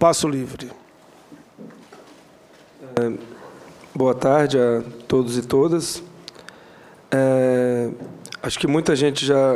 Passo Livre. Boa tarde a todos e todas. Acho que muita gente já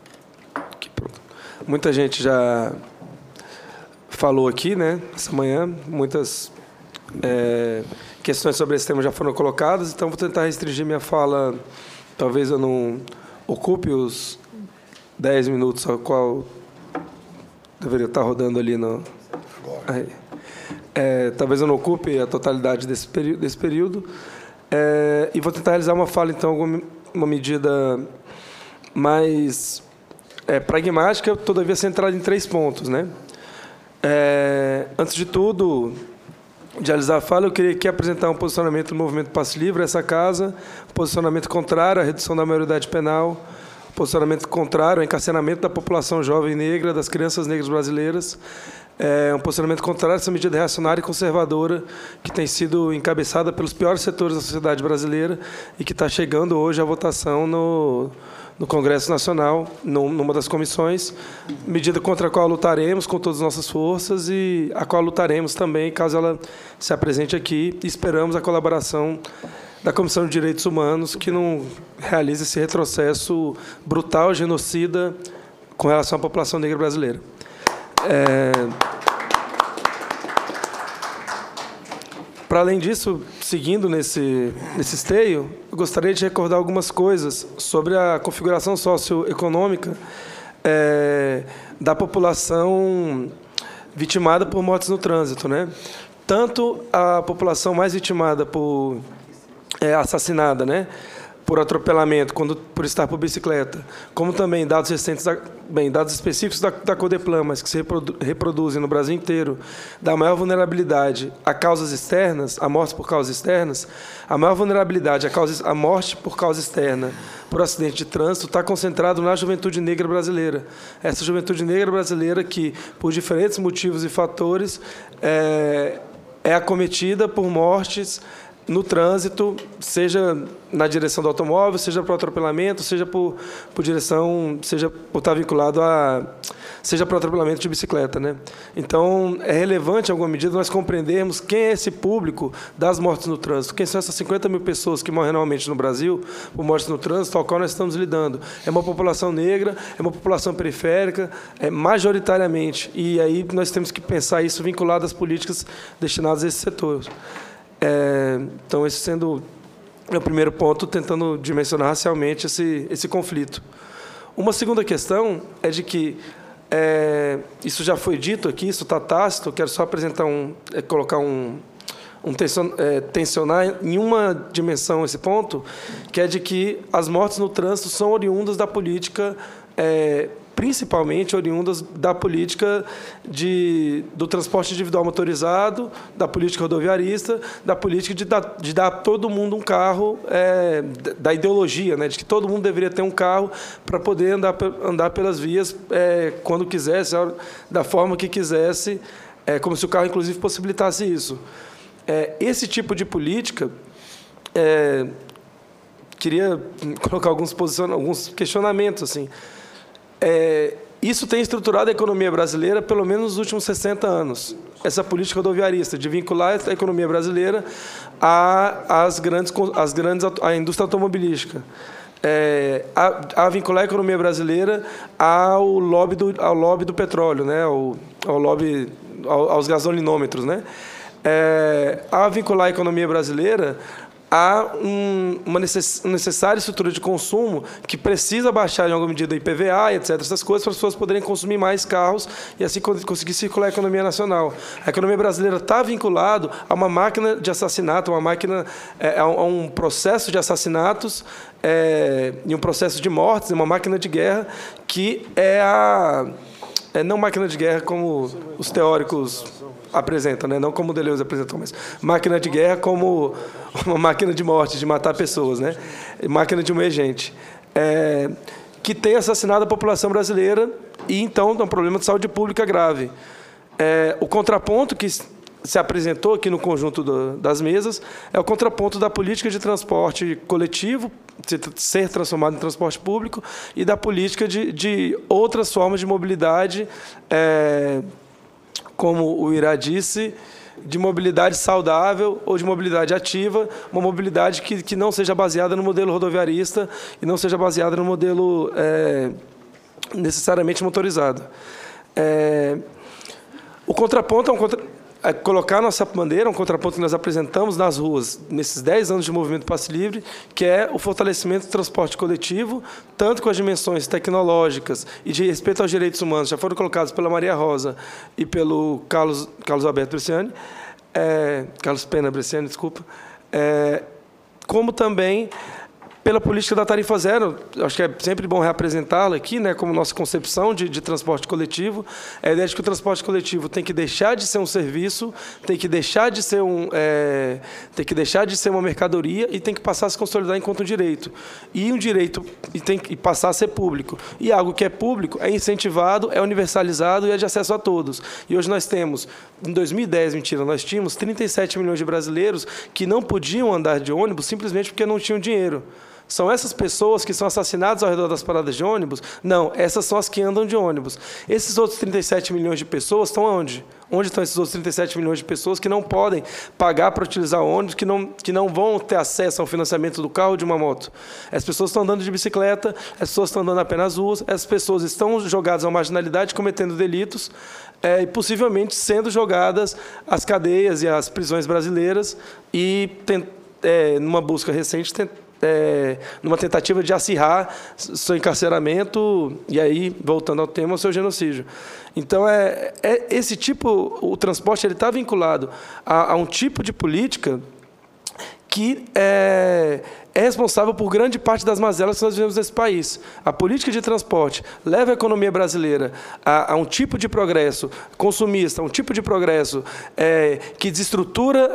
falou aqui, né, essa manhã. Muitas questões sobre esse tema já foram colocadas, então vou tentar restringir minha fala. Talvez eu não ocupe os 10 minutos ao qual deveria estar rodando ali no... Aí. Talvez eu não ocupe a totalidade desse período. E vou tentar realizar uma fala, então, uma medida mais pragmática, todavia centrada em 3 pontos, né? Antes de tudo, de realizar a fala, eu queria aqui apresentar um posicionamento do Movimento Passo Livre, essa casa, posicionamento contrário à redução da maioridade penal, posicionamento contrário ao encarceramento da população jovem negra, das crianças negras brasileiras, um posicionamento contrário a essa medida reacionária e conservadora que tem sido encabeçada pelos piores setores da sociedade brasileira e que está chegando hoje à votação no Congresso Nacional, numa das comissões, medida contra a qual lutaremos com todas as nossas forças e a qual lutaremos também, caso ela se apresente aqui, e esperamos a colaboração da Comissão de Direitos Humanos, que não realize esse retrocesso brutal, genocida, com relação à população negra brasileira. Para além disso, seguindo nesse esteio, eu gostaria de recordar algumas coisas sobre a configuração socioeconômica da população vitimada por mortes no trânsito, né? Tanto a população mais vitimada por assassinada, né, por atropelamento, por estar por bicicleta, como também dados recentes, dados específicos da Codeplan, mas que se reproduzem no Brasil inteiro, da maior vulnerabilidade a causas externas, a morte por causas externas, a maior vulnerabilidade a morte por causa externa, por acidente de trânsito, está concentrado na juventude negra brasileira. Essa juventude negra brasileira que, por diferentes motivos e fatores, é acometida por mortes no trânsito, seja na direção do automóvel, seja por atropelamento, seja por direção, seja por estar vinculado seja por atropelamento de bicicleta, né? Então, é relevante, em alguma medida, nós compreendermos quem é esse público das mortes no trânsito, quem são essas 50 mil pessoas que morrem anualmente no Brasil por mortes no trânsito, ao qual nós estamos lidando. É uma população negra, é uma população periférica, majoritariamente, e aí nós temos que pensar isso vinculado às políticas destinadas a esse setor. Então, esse sendo o primeiro ponto, tentando dimensionar racialmente esse conflito. Uma segunda questão é de que, isso já foi dito aqui, isso está tácito, eu quero só apresentar tensionar em uma dimensão esse ponto, que é de que as mortes no trânsito são oriundas da política, principalmente oriundas da política do transporte individual motorizado, da política rodoviarista, da política de dar a todo mundo um carro, da ideologia, né, de que todo mundo deveria ter um carro para poder andar pelas vias quando quisesse, da forma que quisesse, como se o carro, inclusive, possibilitasse isso. Esse tipo de política, queria colocar alguns questionamentos, assim. Isso tem estruturado a economia brasileira pelo menos nos últimos 60 anos. Essa política rodoviarista de vincular a economia brasileira à indústria automobilística. A vincular a economia brasileira ao lobby do petróleo, né? Aos gasolinômetros, né? A vincular a economia brasileira há uma necessária estrutura de consumo que precisa baixar, em alguma medida, o IPVA, etc., essas coisas, para as pessoas poderem consumir mais carros e assim conseguir circular a economia nacional. A economia brasileira está vinculada a uma máquina de assassinato, a um processo de assassinatos e um processo de mortes, uma máquina de guerra que não máquina de guerra como os teóricos apresentam, né? Não como o Deleuze apresentou, mas máquina de guerra como uma máquina de morte, de matar pessoas, né? Máquina de um agente, que tem assassinado a população brasileira e, então, é um problema de saúde pública grave. O contraponto que se apresentou aqui no conjunto das mesas é o contraponto da política de transporte coletivo, ser transformado em transporte público, e da política de outras formas de mobilidade como o Irá disse, de mobilidade saudável ou de mobilidade ativa, uma mobilidade que não seja baseada no modelo rodoviarista e não seja baseada no modelo necessariamente motorizado. O contraponto é colocar nossa bandeira, um contraponto que nós apresentamos nas ruas nesses 10 anos de movimento Passe Livre, que é o fortalecimento do transporte coletivo, tanto com as dimensões tecnológicas e de respeito aos direitos humanos, já foram colocados pela Maria Rosa e pelo Carlos Alberto Bresciani, Carlos Pena Bresciani, desculpa, como também pela política da tarifa zero. Acho que é sempre bom reapresentá-la aqui, né, como nossa concepção de transporte coletivo. A ideia de que o transporte coletivo tem que deixar de ser um serviço, tem que deixar de ser uma mercadoria e tem que passar a se consolidar enquanto um direito. E um direito tem que passar a ser público. E algo que é público é incentivado, é universalizado e é de acesso a todos. E hoje nós temos, em 2010, nós tínhamos 37 milhões de brasileiros que não podiam andar de ônibus simplesmente porque não tinham dinheiro. São essas pessoas que são assassinadas ao redor das paradas de ônibus? Não, essas são as que andam de ônibus. Esses outros 37 milhões de pessoas estão onde? Onde estão esses outros 37 milhões de pessoas que não podem pagar para utilizar ônibus, que não vão ter acesso ao financiamento do carro ou de uma moto? As pessoas estão andando de bicicleta, as pessoas estão andando apenas ruas, as pessoas estão jogadas à marginalidade, cometendo delitos, e possivelmente sendo jogadas às cadeias e às prisões brasileiras e, numa busca recente, numa tentativa de acirrar seu encarceramento e aí, voltando ao tema, o seu genocídio. Então, esse tipo, o transporte ele está vinculado a um tipo de política que é responsável por grande parte das mazelas que nós vivemos nesse país. A política de transporte leva a economia brasileira a um tipo de progresso consumista, um tipo de progresso que desestrutura,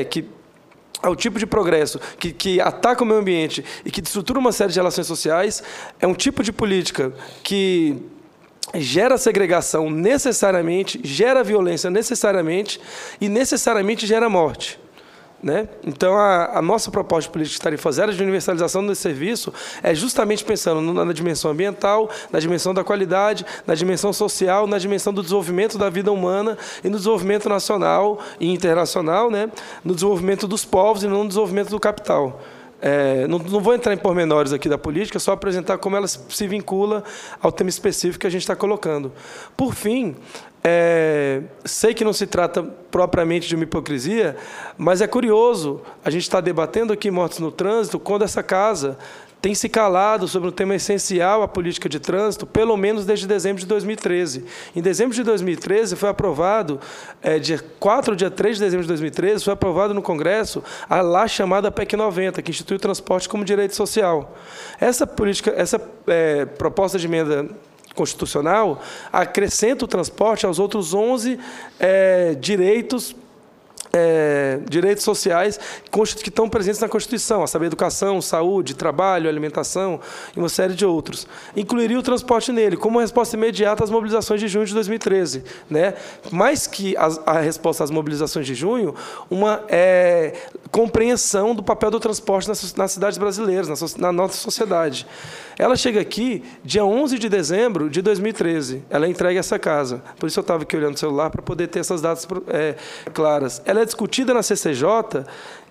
ao tipo de progresso que ataca o meio ambiente e que destrutura uma série de relações sociais, é um tipo de política que gera segregação necessariamente, gera violência necessariamente e necessariamente gera morte. Né? Então, a nossa proposta de política de tarifa zero de universalização desse serviço é justamente pensando na dimensão ambiental, na dimensão da qualidade, na dimensão social, na dimensão do desenvolvimento da vida humana e no desenvolvimento nacional e internacional, né? No desenvolvimento dos povos e não no desenvolvimento do capital. Não vou entrar em pormenores aqui da política, só apresentar como ela se vincula ao tema específico que a gente está colocando. Por fim, sei que não se trata propriamente de uma hipocrisia, mas é curioso a gente estar debatendo aqui mortes no trânsito quando essa casa tem se calado sobre um tema essencial à política de trânsito, pelo menos desde dezembro de 2013. Em dezembro de 2013, foi aprovado, dia 4 ou dia 3 de dezembro de 2013, foi aprovado no Congresso a lá chamada PEC 90, que institui o transporte como direito social. Essa proposta de emenda constitucional acrescenta o transporte aos outros 11 direitos sociais que estão presentes na Constituição, a saber, educação, saúde, trabalho, alimentação e uma série de outros. Incluiria o transporte nele, como resposta imediata às mobilizações de junho de 2013. Né? Mais que a resposta às mobilizações de junho, uma compreensão do papel do transporte nas cidades brasileiras, na nossa sociedade. Ela chega aqui dia 11 de dezembro de 2013. Ela é entregue a essa casa. Por isso eu estava aqui olhando o celular para poder ter essas datas claras. Ela é discutida na CCJ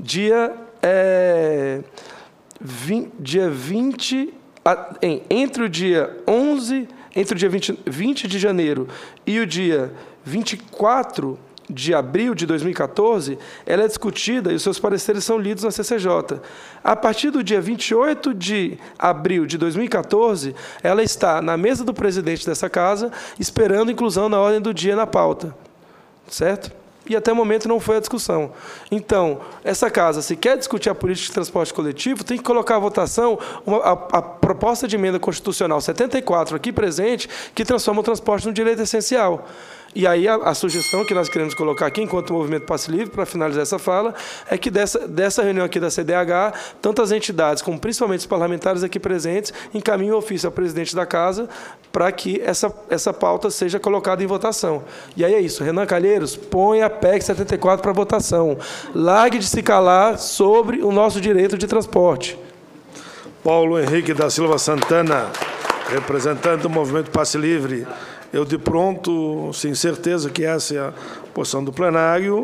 entre o dia 20 de janeiro e o dia 24 de abril de 2014, ela é discutida e os seus pareceres são lidos na CCJ. A partir do dia 28 de abril de 2014, ela está na mesa do presidente dessa casa, esperando inclusão na ordem do dia na pauta. Certo? E até o momento não foi a discussão. Então, essa casa, se quer discutir a política de transporte coletivo, tem que colocar à votação a proposta de emenda constitucional 74, aqui presente, que transforma o transporte num direito essencial. E aí a sugestão que nós queremos colocar aqui, enquanto movimento Passe Livre, para finalizar essa fala, é que dessa reunião aqui da CDH, tantas entidades, como principalmente os parlamentares aqui presentes, encaminhem o ofício ao presidente da casa para que essa pauta seja colocada em votação. E aí é isso. Renan Calheiros, põe a PEC 74 para votação. Largue de se calar sobre o nosso direito de transporte. Paulo Henrique da Silva Santana, representante do movimento Passe Livre. eu de pronto, sem certeza que essa é a posição do plenário,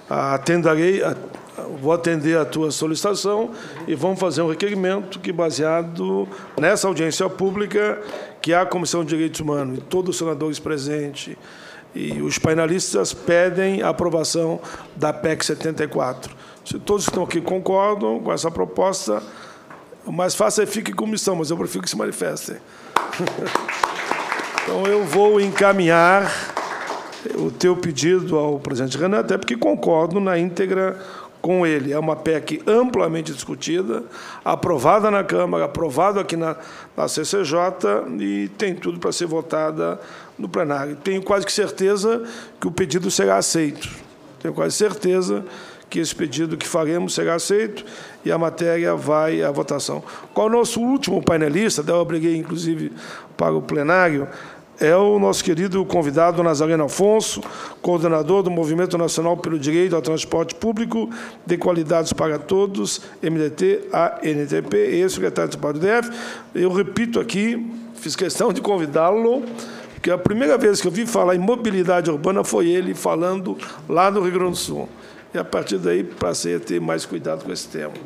vou atender a tua solicitação e vamos fazer um requerimento que, baseado nessa audiência pública, que a Comissão de Direitos Humanos e todos os senadores presentes e os painelistas pedem a aprovação da PEC 74. Se todos que estão aqui concordam com essa proposta, o mais fácil é que fique em comissão, mas eu prefiro que se manifestem. Então, eu vou encaminhar o teu pedido ao presidente Renan, até porque concordo na íntegra com ele. É uma PEC amplamente discutida, aprovada na Câmara, aprovada aqui na CCJ e tem tudo para ser votada no plenário. Tenho quase que certeza que o pedido será aceito. Tenho quase certeza que esse pedido que faremos será aceito e a matéria vai à votação. Qual é o nosso último painelista? Eu obriguei, inclusive, para o plenário, é o nosso querido convidado Nazareno Afonso, coordenador do Movimento Nacional pelo Direito ao Transporte Público de Qualidades para Todos, MDT-ANTP, e secretário de Transporte do DF. Eu repito aqui, fiz questão de convidá-lo, porque a primeira vez que eu vi falar em mobilidade urbana foi ele falando lá no Rio Grande do Sul. E, a partir daí, passei a ter mais cuidado com esse tema.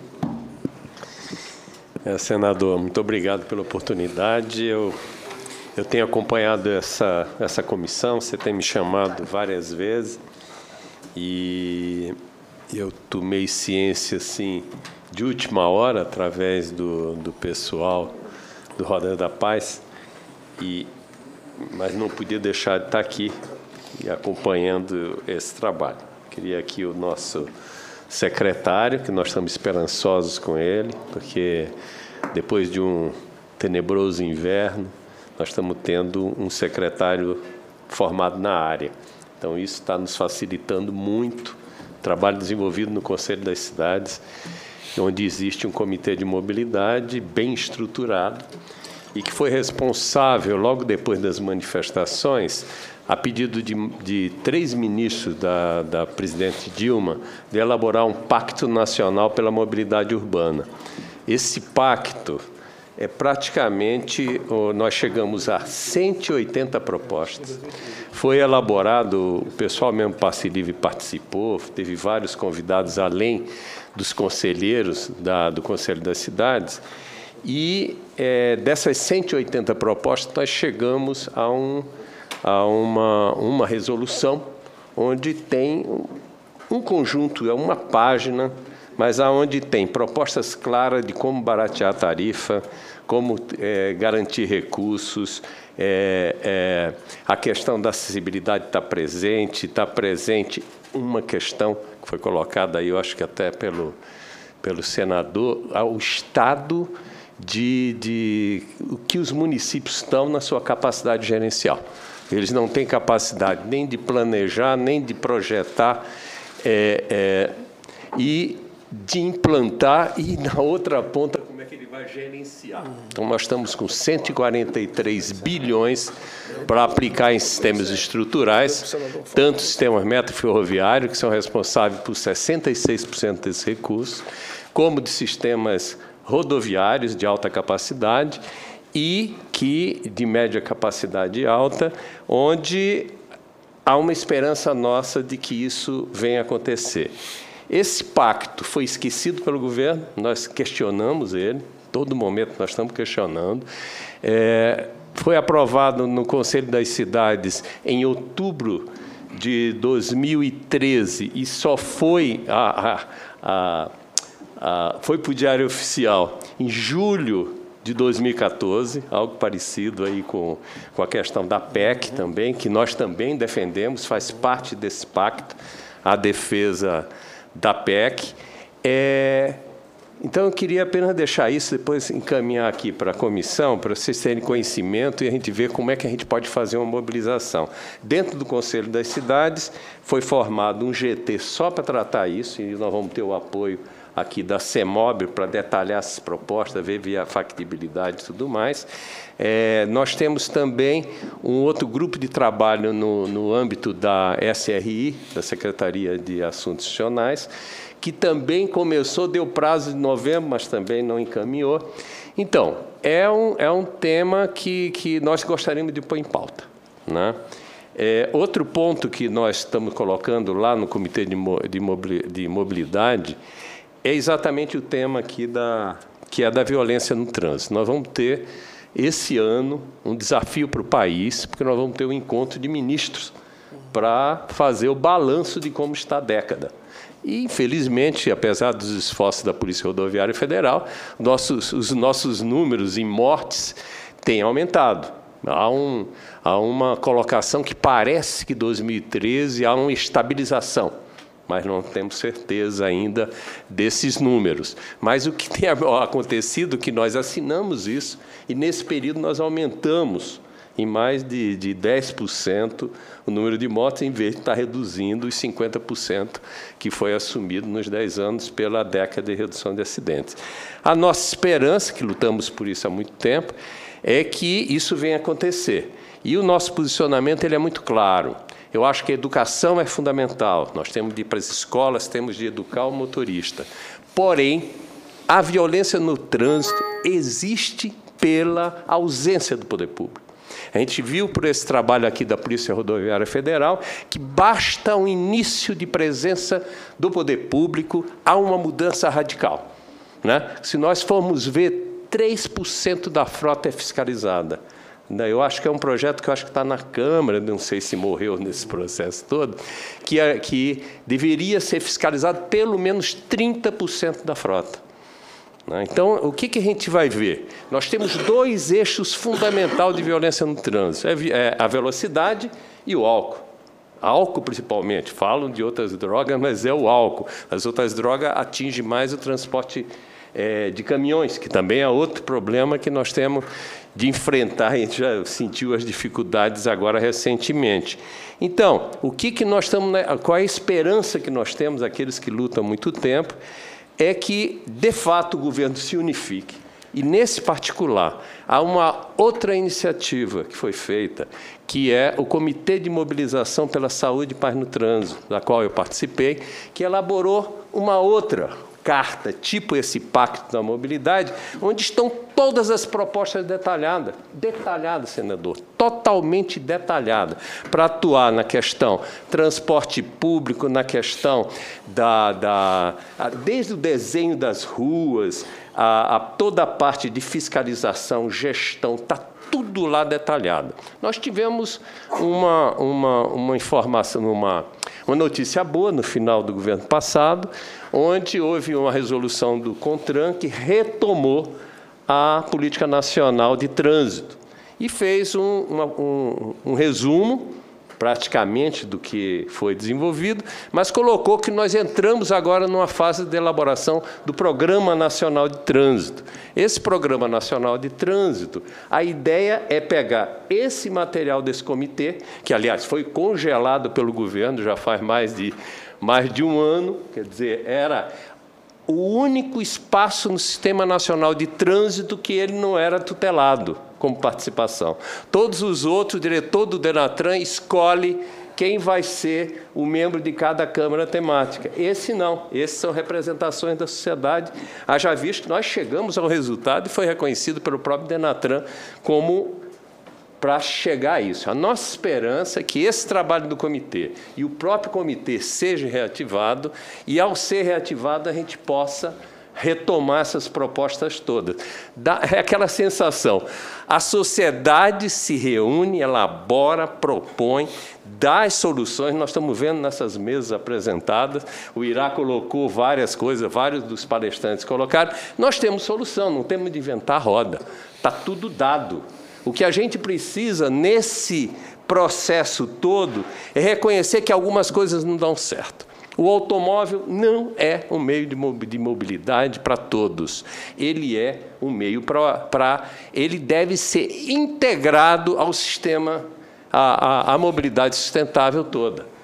Senador, muito obrigado pela oportunidade. Eu tenho acompanhado essa comissão, você tem me chamado várias vezes e eu tomei ciência assim, de última hora, através do pessoal do Roda da Paz, mas não podia deixar de estar aqui e acompanhando esse trabalho. Queria aqui o nosso secretário, que nós estamos esperançosos com ele, porque depois de um tenebroso inverno, nós estamos tendo um secretário formado na área. Então, isso está nos facilitando muito o trabalho desenvolvido no Conselho das Cidades, onde existe um comitê de mobilidade bem estruturado e que foi responsável, logo depois das manifestações, a pedido de 3 ministros da presidente Dilma, de elaborar um pacto nacional pela mobilidade urbana. Esse pacto praticamente, nós chegamos a 180 propostas. Foi elaborado, o pessoal mesmo Passe Livre participou, teve vários convidados, além dos conselheiros do Conselho das Cidades, e dessas 180 propostas, nós chegamos a uma resolução onde tem um conjunto, uma página, mas aonde tem propostas claras de como baratear a tarifa, como garantir recursos, a questão da acessibilidade está presente uma questão que foi colocada aí, eu acho que até pelo senador, ao estado de o que os municípios estão na sua capacidade gerencial. Eles não têm capacidade nem de planejar, nem de projetar e de implantar, e na outra ponta, como é que ele vai gerenciar. Então, nós estamos com 143 bilhões para aplicar em sistemas estruturais, tanto sistemas metroferroviários, que são responsáveis por 66% desses recursos, como de sistemas rodoviários de alta capacidade e de média capacidade alta, onde há uma esperança nossa de que isso venha a acontecer. Esse pacto foi esquecido pelo governo, nós questionamos ele, todo momento nós estamos questionando. Foi aprovado no Conselho das Cidades em outubro de 2013 e só foi para o Diário Oficial em julho de 2014, algo parecido aí com a questão da PEC também, que nós também defendemos, faz parte desse pacto, a defesa da PEC. Então, eu queria apenas deixar isso, depois encaminhar aqui para a comissão, para vocês terem conhecimento e a gente ver como é que a gente pode fazer uma mobilização. Dentro do Conselho das Cidades, foi formado um GT só para tratar isso, e nós vamos ter o apoio aqui da CEMOB para detalhar essas propostas, ver a factibilidade e tudo mais. Nós temos também um outro grupo de trabalho no âmbito da SRI, da Secretaria de Assuntos Institucionais, que também começou, deu prazo de novembro, mas também não encaminhou. Então, é um tema que nós gostaríamos de pôr em pauta. né? Outro ponto que nós estamos colocando lá no Comitê de Mobilidade é exatamente o tema aqui que é da violência no trânsito. Nós vamos ter, esse ano, um desafio para o país, porque nós vamos ter um encontro de ministros para fazer o balanço de como está a década. E, infelizmente, apesar dos esforços da Polícia Rodoviária Federal, os nossos números em mortes têm aumentado. Há uma colocação que parece que 2013 há uma estabilização, mas não temos certeza ainda desses números. Mas o que tem acontecido é que nós assinamos isso e, nesse período, nós aumentamos em mais de 10% o número de mortes, em vez de estar reduzindo os 50% que foi assumido nos 10 anos pela década de redução de acidentes. A nossa esperança, que lutamos por isso há muito tempo, é que isso venha acontecer. E o nosso posicionamento ele é muito claro. Eu acho que a educação é fundamental. Nós temos de ir para as escolas, temos de educar o motorista. Porém, a violência no trânsito existe pela ausência do poder público. A gente viu por esse trabalho aqui da Polícia Rodoviária Federal que basta um início de presença do poder público a uma mudança radical, né? Se nós formos ver, 3% da frota é fiscalizada. Eu acho que é um projeto que está na Câmara, não sei se morreu nesse processo todo, que deveria ser fiscalizado pelo menos 30% da frota. Então, o que a gente vai ver? Nós temos 2 eixos fundamentais de violência no trânsito, a velocidade e o álcool. Álcool, principalmente. Falam de outras drogas, mas é o álcool. As outras drogas atingem mais o transporte de caminhões, que também é outro problema que nós temos de enfrentar. A gente já sentiu as dificuldades agora recentemente. Então, qual é a esperança que nós temos, aqueles que lutam há muito tempo, é que, de fato, o governo se unifique. E, nesse particular, há uma outra iniciativa que foi feita, que é o Comitê de Mobilização pela Saúde e Paz no Trânsito, da qual eu participei, que elaborou uma outra carta, tipo esse Pacto da Mobilidade, onde estão todas as propostas detalhadas, senador, totalmente detalhada, para atuar na questão transporte público, na questão desde o desenho das ruas, a toda a parte de fiscalização, gestão, está tudo lá detalhado. Nós tivemos uma informação, uma notícia boa no final do governo passado, onde houve uma resolução do CONTRAN que retomou a Política Nacional de Trânsito e fez um resumo, praticamente, do que foi desenvolvido, mas colocou que nós entramos agora numa fase de elaboração do Programa Nacional de Trânsito. Esse Programa Nacional de Trânsito, a ideia é pegar esse material desse comitê, que, aliás, foi congelado pelo governo já faz mais de um ano, quer dizer, era o único espaço no Sistema Nacional de Trânsito que ele não era tutelado como participação. Todos os outros, o diretor do Denatran escolhe quem vai ser o membro de cada Câmara temática. Esse não, esses são representações da sociedade. Haja visto que nós chegamos ao resultado e foi reconhecido pelo próprio Denatran como para chegar a isso. A nossa esperança é que esse trabalho do comitê e o próprio comitê seja reativado e, ao ser reativado, a gente possa retomar essas propostas todas. É aquela sensação, a sociedade se reúne, elabora, propõe, dá as soluções. Nós estamos vendo nessas mesas apresentadas, o Irá colocou várias coisas, vários dos palestrantes colocaram. Nós temos solução, não temos de inventar roda, está tudo dado. O que a gente precisa nesse processo todo é reconhecer que algumas coisas não dão certo. O automóvel não é um meio de mobilidade para todos. Ele é um meio ele deve ser integrado ao sistema, à mobilidade sustentável toda.